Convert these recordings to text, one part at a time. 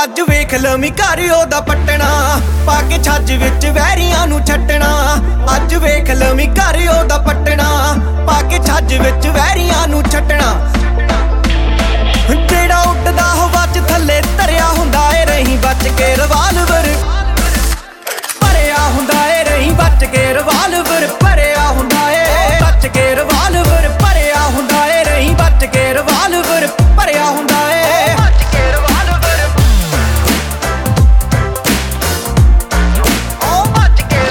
ਅੱਜ ਵੇਖ ਲਵੀਂ ਘਰ ਉਹदा पट्टना पाके छज विच वैरियां नूं छड्डना। ਅੱਜ ਵੇਖ ਲਵੀਂ ਘਰ ਉਹਦਾ पट्टना पाके छज विच वैरियां नूं छड्डना। ਜਿਹੜਾ ਉੱਡਦਾ ਹਵਾ ਚ ਥੱਲੇ ਧਰਿਆ ਹੁੰਦਾ ਏ ਰਹੀਂ ਬਚ ਕੇ ਰਿਵਾਲਵਰ ਭਰਿਆ ਹੁੰਦਾ ਏ ਰਹੀਂ ਬਚ ਕੇ ਰਿਵਾਲਵਰ ਭਰਿਆ ਹੁੰਦਾ ਏ ਬਚ ਕੇ ਰਿਵਾਲਵਰ ਭਰਿਆ ਹੁੰਦਾ ਏ ਰਹੀਂ ਬਚ ਕੇ ਰਿਵਾਲਵਰ ਭਰਿਆ ਹੁੰਦਾ ਏ ਬਚ ਕੇ ਰਿਵਾਲਵਰ ਓ ਬਚ ਕੇ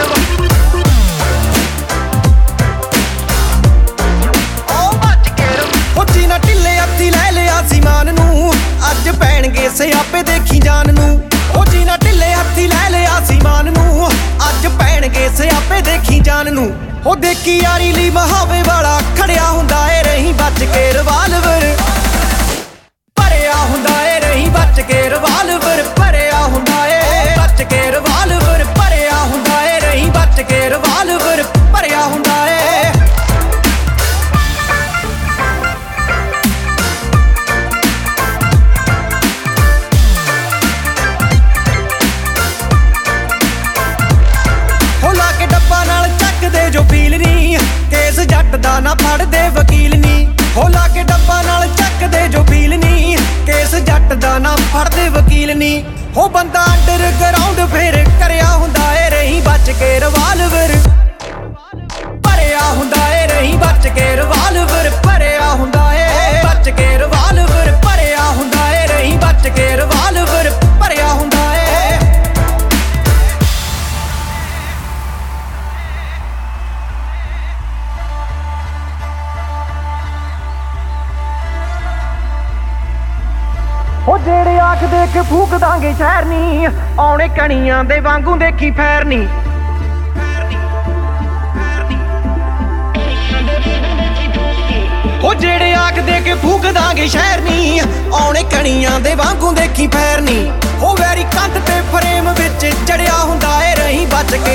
ਓ ਬਚ ਕੇ ਓ ਚੀਨਾ ਢਿੱਲੇ ਹੱਥੀ ਲੈ ਲਿਆ ਸੀ ਮਾਨ ਨੂੰ ਅੱਜ ਪੈਣਗੇ ਸਿਆਪੇ ਦੇਖੀ ਜਾਨ ਨੂੰ। ਉਹ ਜੀਨਾ ਢਿੱਲੇ ਹੱਥੀ ਲੈ ਲਿਆ ਸੀ ਮਾਨ ਨੂੰ ਅੱਜ ਪੈਣਗੇ ਸਿਆਪੇ ਦੇਖੀ ਜਾਨ ਨੂੰ। ਉਹ ਦੇਖੀ ਯਾਰੀ ਲਈ ਬਹਾਵੇ ਵਾਲਾ ਖੜਿਆ ਹੁੰਦਾ ਏ ਰਹੀਂ ਬਚ ਕੇ ਰਿਵਾਲਵਰ ਭਰਿਆ ਹੁੰਦਾ ਏ ਰਹੀਂ ਬਚ ਕੇ ਰਿਵਾਲਵਰ ਭਰਿਆ ਹੁੰਦਾ ਏ ਬਚ ਕੇ ਰਿਵਾਲਵਰ ਭਰਿਆ ਹੁੰਦਾ ਏ ਰਹੀਂ ਬਚ ਕੇ ਰਿਵਾਲਵਰ ਭਰਿਆ ਹੁੰਦਾ ਏ। जो फील नी केस जट दा ना फड़दे वकील नी हो लाके डब्बा नाल चकदे जो फील नी केस जट दा ना फड़दे वकील नी। हो बंदा अंडरग्राउंड फिर करया हुंदा ए रहीं बच के रिवालवर भरिया हुंदा ए रहीं बच के रिवालवर भरिया हुंदा ए बच के रिवालवर भरिया हुंदा ए रहीं बच के रिवालवर भरिया हुंदा ए। हो जेड़े आख देख फूक दांगे शहर नी आने कणियां दे वांगू देखी फैर नी। हो जेड़े आख देख फूक दांगे शहर नी आने कणियां दे वांगू देखी फैर नी। हो वैरी कंध ते फ्रेम विच चढ़िया हुंदा ए रहीं बच के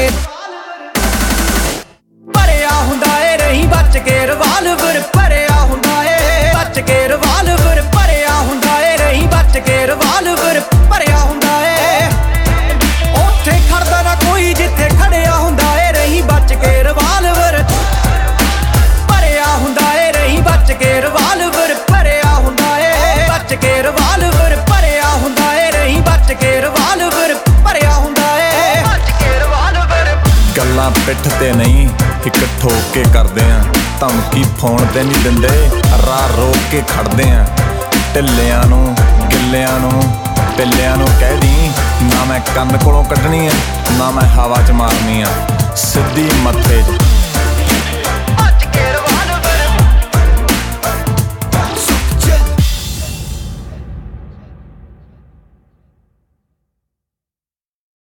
भरिया हुंदा ए रहीं बच के रिवालवर भरिया हुंदा ए बच के रिवालवर भरिया हुंदा ए रहीं बच के रिवालवर भरिया हुंदा ए। उत्थे खड़दा ना कोई जिथे खड़िया हुंदा ए रहीं बच के रिवालवर भरिया हुंदा ए रहीं बच के रिवालवर भरिया हुंदा ए बच के रिवालवर भरिया हुंदा ए रहीं बच के रिवालवर भरिया हुंदा ए बच के रिवालवर। गल्लां पिठ ते नहीं एक ठोक के करदे आ धमकी फोन ते नहीं दिंदे राह रोक के खड़दे आ। ढिल्लियां नूं गिल्लियां नूं पिल्लियां नूं कह दी ना मैं कंध कोलों कड्ढनी आ ना मैं हवा च मारनी आ सिद्धी मत्थे च